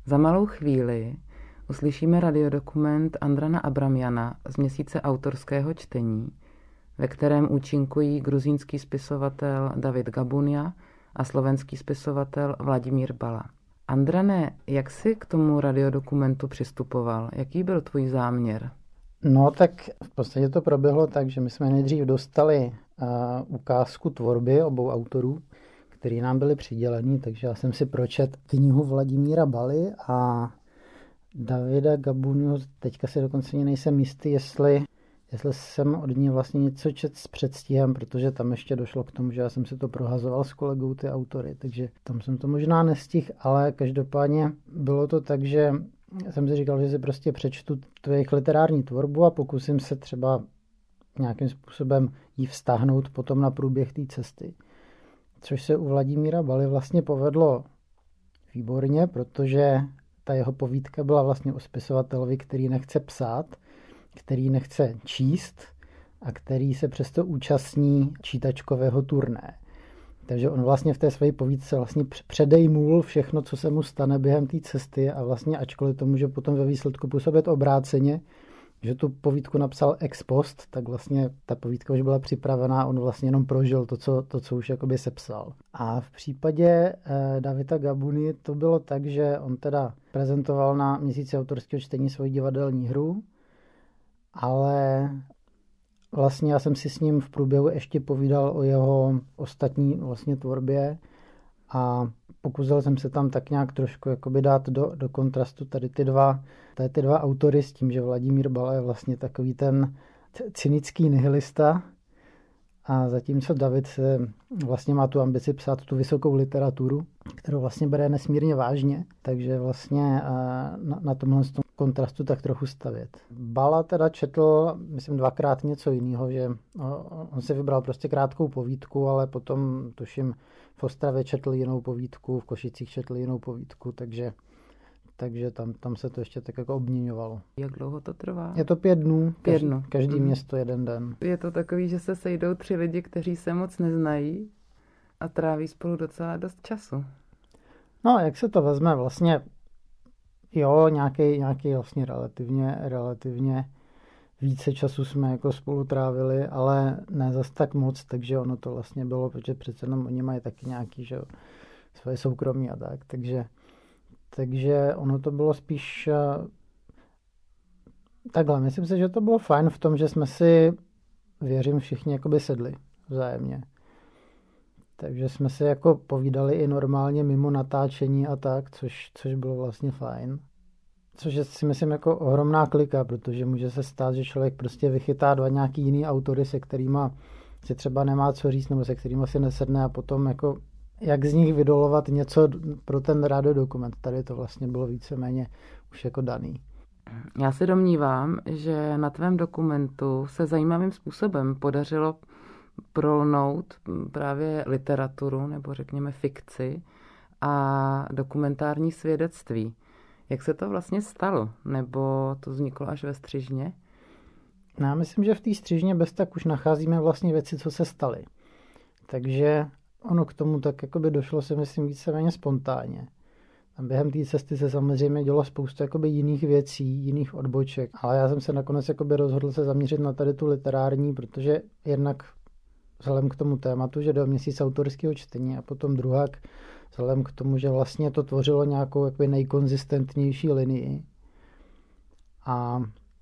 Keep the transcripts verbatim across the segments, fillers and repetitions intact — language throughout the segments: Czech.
Za malou chvíli uslyšíme radiodokument Andrana Abramjana z měsíce autorského čtení, ve kterém účinkují gruzínský spisovatel David Gabunia a slovenský spisovatel Vladimír Bala. Andrane, jak jsi k tomu radiodokumentu přistupoval? Jaký byl tvůj záměr? No tak v podstatě to proběhlo tak, že my jsme nejdřív dostali uh, ukázku tvorby obou autorů, který nám byly přidělený, takže já jsem si pročet knihu Vladimíra Baly a Davida Gabuniu. Teďka si dokonce nejsem jistý, jestli, jestli jsem od ní vlastně něco čet s předstihem, protože tam ještě došlo k tomu, že já jsem si to prohazoval s kolegou ty autory, takže tam jsem to možná nestihl, ale každopádně bylo to tak, že jsem si říkal, že si prostě přečtu tu jejich literární tvorbu a pokusím se třeba nějakým způsobem jí vztáhnout potom na průběh té cesty. Což se u Vladimíra Baly vlastně povedlo výborně, protože ta jeho povídka byla vlastně o spisovatelovi, který nechce psát, který nechce číst a který se přesto účastní čítačkového turné. Takže on vlastně v té své povídce vlastně předejmul všechno, co se mu stane během té cesty a vlastně ačkoliv to může potom ve výsledku působit obráceně, že tu povídku napsal ex post, tak vlastně ta povídka už byla připravená, on vlastně jenom prožil to, co, to, co už jakoby sepsal. A v případě eh, Davida Gabuny to bylo tak, že on teda prezentoval na měsíci autorského čtení svoji divadelní hru, ale vlastně já jsem si s ním v průběhu ještě povídal o jeho ostatní vlastně tvorbě a pokusil jsem se tam tak nějak trošku jakoby dát do, do kontrastu tady ty dva, tady ty dva autory s tím, že Vladimír Bala je vlastně takový ten cynický nihilista a zatímco David se vlastně má tu ambici psát tu vysokou literaturu, kterou vlastně bere nesmírně vážně, takže vlastně na, na tomhle kontrastu tak trochu stavět. Bala teda četl, myslím, dvakrát něco jiného, že on si vybral prostě krátkou povídku, ale potom, tuším, v Ostravě četl jinou povídku, v Košicích četl jinou povídku, takže, takže tam, tam se to ještě tak jako obměňovalo. Jak dlouho to trvá? Je to pět dnů, pět každý, dnů. každý mm. město jeden den. Je to takový, že se sejdou tři lidi, kteří se moc neznají a tráví spolu docela dost času. No, jak se to vezme, vlastně jo, nějaký, nějaký vlastně relativně, relativně více času jsme jako spolu trávili, ale ne zas tak moc, takže ono to vlastně bylo, protože přece jenom oni mají taky nějaký, že svoje soukromí a tak, takže, takže ono to bylo spíš takhle. Myslím si, že to bylo fajn v tom, že jsme si, věřím, všichni jakoby sedli vzájemně. Takže jsme si jako povídali i normálně mimo natáčení a tak, což, což bylo vlastně fajn. Což je si myslím jako ohromná klika, protože může se stát, že člověk prostě vychytá dva nějaký jiný autory, se kterýma si třeba nemá co říct, nebo se kterýma si nesedne a potom jako jak z nich vydolovat něco pro ten radiodokument. Tady to vlastně bylo víceméně už jako daný. Já se domnívám, že na tvém dokumentu se zajímavým způsobem podařilo prolnout právě literaturu, nebo řekněme fikci a dokumentární svědectví. Jak se to vlastně stalo? Nebo to vzniklo až ve Střižně? Já myslím, že v té Střižně bez tak už nacházíme vlastně věci, co se staly. Takže ono k tomu tak jakoby došlo, si myslím, víceméně spontánně. A během té cesty se samozřejmě dělo spoustu jakoby jiných věcí, jiných odboček. Ale já jsem se nakonec jakoby rozhodl se zaměřit na tady tu literární, protože jednak vzhledem k tomu tématu, že jde o měsíc autorského čtení a potom druhak vzhledem k tomu, že vlastně to tvořilo nějakou jakoby nejkonzistentnější linii. A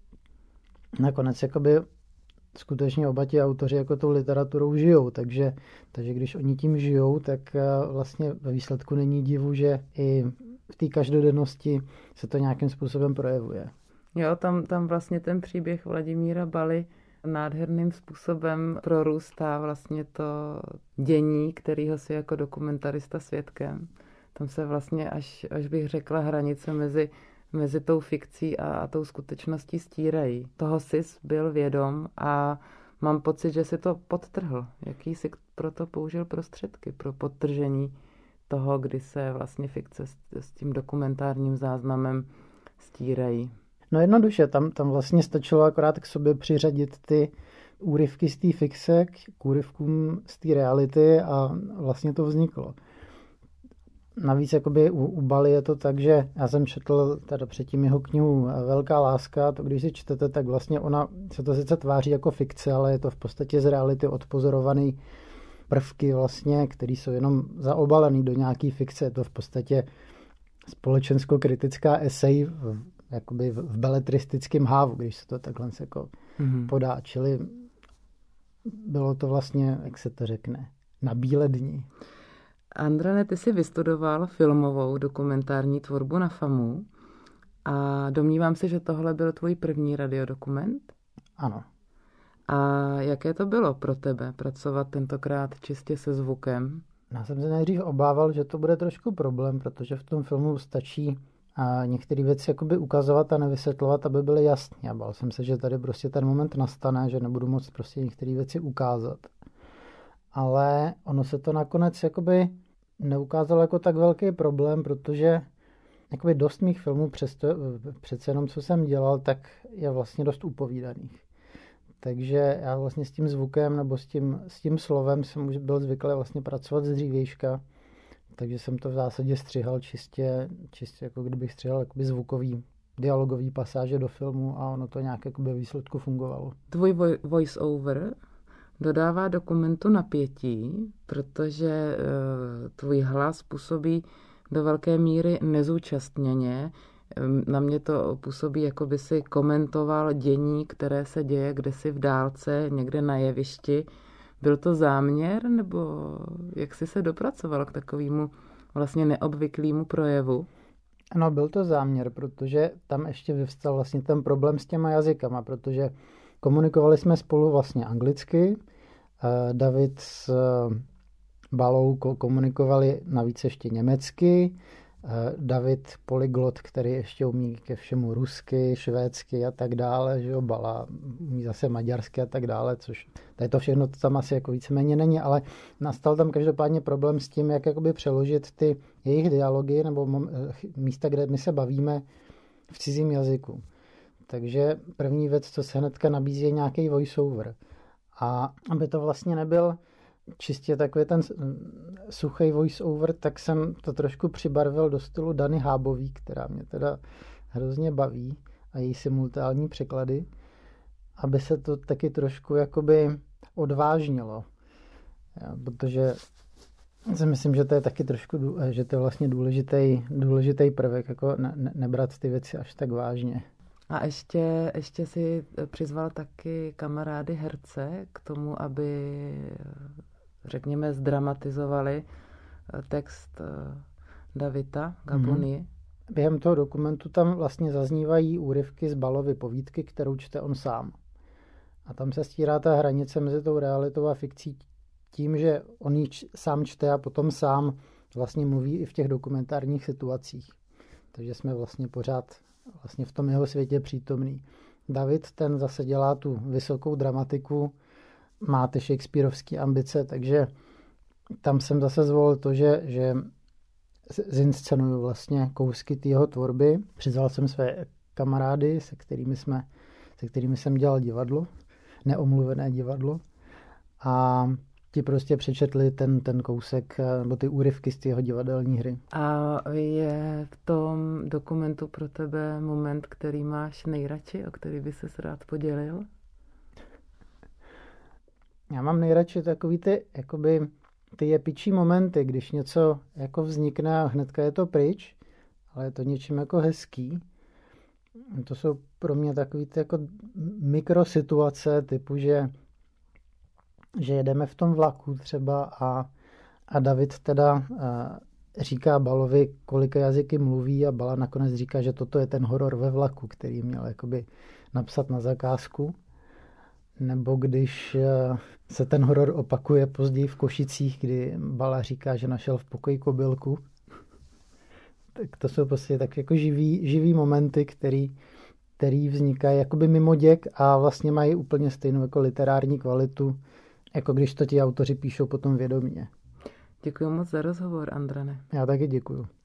nakonec jakoby skutečně oba ti autoři jako tou literaturou žijou, takže, takže když oni tím žijou, tak vlastně ve výsledku není divu, že i v té každodennosti se to nějakým způsobem projevuje. Jo, tam, tam vlastně ten příběh Vladimíra Baly nádherným způsobem prorůstá vlastně to dění, kterého si jako dokumentarista svědkem. Tam se vlastně až, až bych řekla hranice mezi, mezi tou fikcí a, a tou skutečností stírají. Toho jsi byl vědom a mám pocit, že si to podtrhl. Jaký jsi pro to použil prostředky, pro podtržení toho, kdy se vlastně fikce s, s tím dokumentárním záznamem stírají. No jednoduše, tam, tam vlastně stačilo akorát k sobě přiřadit ty úryvky z té fikce k úryvkům z té reality a vlastně to vzniklo. Navíc jakoby u, u Bali je to tak, že já jsem četl teda předtím jeho knihu Velká láska, to když si čtete, tak vlastně ona se to sice tváří jako fikce, ale je to v podstatě z reality odpozorovaný prvky vlastně, které jsou jenom zaobalený do nějaký fikce. Je to v podstatě společensko-kritická esej v, jakoby v beletristickém hávu, když se to takhle jako mm-hmm. podá. Čili bylo to vlastně, jak se to řekne, na bílé dni. Andrane, ty jsi vystudoval filmovou dokumentární tvorbu na FAMU a domnívám se, že tohle byl tvůj první radiodokument? Ano. A jaké to bylo pro tebe pracovat tentokrát čistě se zvukem? Já jsem se nejdřív obával, že to bude trošku problém, protože v tom filmu stačí a některé věci jakoby ukazovat a nevysvětlovat, aby byly jasné. A bál jsem se, že tady prostě ten moment nastane, že nebudu moct prostě některé věci ukázat. Ale ono se to nakonec jakoby neukázalo jako tak velký problém, protože jakoby dost mých filmů, přesto, přece jenom co jsem dělal, tak je vlastně dost upovídaných. Takže já vlastně s tím zvukem nebo s tím, s tím slovem jsem už byl zvyklý vlastně pracovat z dřívějška, takže jsem to v zásadě střihal čistě, čistě jako kdybych střihal jakoby zvukový, dialogový pasáže do filmu a ono to nějak jakoby výsledku fungovalo. Tvůj voice over dodává dokumentu napětí, protože uh, tvůj hlas působí do velké míry nezúčastněně. Na mě to působí, jako by si komentoval dění, které se děje kdesi v dálce, někde na jevišti. Byl to záměr, nebo jak jsi se dopracoval k takovému vlastně neobvyklému projevu? Ano, byl to záměr, protože tam ještě vyvstal vlastně ten problém s těma jazykama, protože komunikovali jsme spolu vlastně anglicky. David s Balou komunikovali navíc ještě německy. David polyglot, který ještě umí ke všemu rusky, švédsky a tak dále, že jo, Bala umí zase maďarsky a tak dále, což tady to všechno to tam asi jako víceméně není, ale nastal tam každopádně problém s tím, jak jakoby přeložit ty jejich dialogy nebo místa, kde my se bavíme v cizím jazyku. Takže první věc, co se hnedka nabízí, je nějaký voiceover. A aby to vlastně nebyl čistě takový ten suchý voice-over, tak jsem to trošku přibarvil do stylu Dany Hábový, která mě teda hrozně baví a její simultánní překlady, aby se to taky trošku jakoby odvážnilo. Já, protože si myslím, že to je taky trošku, že to je vlastně důležitý, důležitý prvek, jako ne, ne, nebrat ty věci až tak vážně. A ještě, ještě si přizval taky kamarády herce k tomu, aby, řekněme, zdramatizovali text Davida Gabony. Mm-hmm. Během toho dokumentu tam vlastně zaznívají úryvky z Balovy povídky, kterou čte on sám. A tam se stírá ta hranice mezi tou realitou a fikcí tím, že on ji sám čte a potom sám vlastně mluví i v těch dokumentárních situacích. Takže jsme vlastně pořád vlastně v tom jeho světě přítomný. David ten zase dělá tu vysokou dramatiku, má ty shakespearovské ambice, takže tam jsem zase zvolil to, že, že zinscenuju vlastně kousky té jeho tvorby. Přizval jsem své kamarády, se kterými, jsme, se kterými jsem dělal divadlo, neomluvené divadlo. A ti prostě přečetli ten, ten kousek nebo ty úryvky z té jeho divadelní hry. A je v tom dokumentu pro tebe moment, který máš nejradši, o který by ses rád podělil? Já mám nejradši takový ty, jakoby, ty jepičí momenty, když něco jako vznikne a hnedka je to pryč, ale je to něčím jako hezký. To jsou pro mě takový ty jako mikrosituace typu, že že jedeme v tom vlaku třeba a, a David teda uh, říká Balovi, kolika jazyky mluví a Bala nakonec říká, že toto je ten horor ve vlaku, který měl jakoby napsat na zakázku. Nebo když uh, se ten horor opakuje později v Košicích, kdy Bala říká, že našel v pokoji kobylku. Tak to jsou prostě tak jako živý, živý momenty, který, který vznikají jakoby mimo děk a vlastně mají úplně stejnou jako literární kvalitu, jako když to ti autoři píšou potom vědomě. Děkuji moc za rozhovor, Andrane. Já taky děkuju.